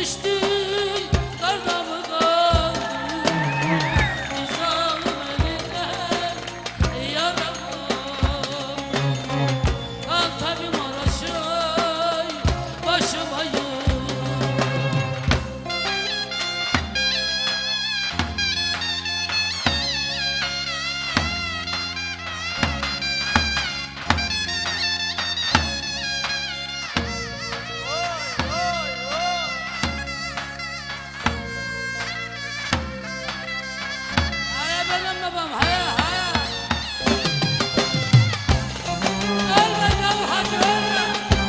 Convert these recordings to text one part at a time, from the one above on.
düştük karda mı kaldık? Biz alım elinden yaramam. Antabi Maraş'ı başıma yığ. Benim babam haya haya. Ölme yav hacı ölme.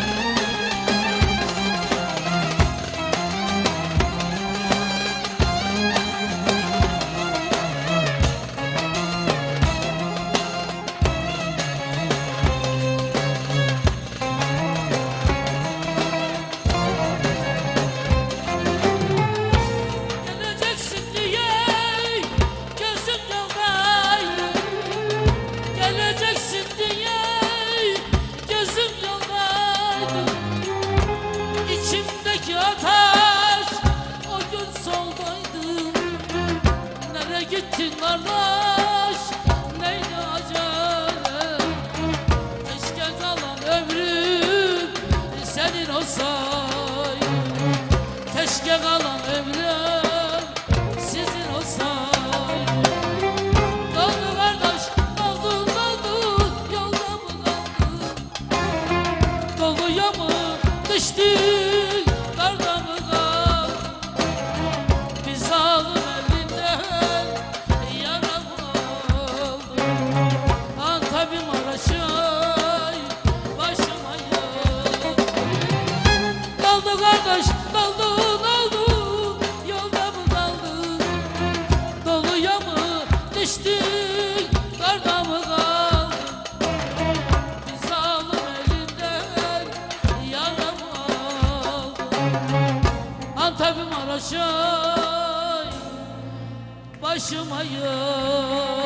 Geleceksin diye gözüm yoldaydı. Geleceksin diye gözüm yoldaydı. İçimdeki ateş o gün soldaydı. Nereye gittin kardeş? Neydi acele? Keşke kalan ömrüm senin olsaydı. Keşke kalan ömrüm sizin olsaydı. Doldu kardeş, doldu, doldu, yolda mı kaldın? Doluya mı düştük, karda mı kaldın? Biz alım elinden yaram oldu. Antabi Maraş'ı başıma yığ. Doldu kardeş, doldu, doldu, yolda mı kaldın? Doluya mı düştük, karda mı kaldın? Biz alım elinden yaram oldu. Antabi Maraş'ı başıma yığ.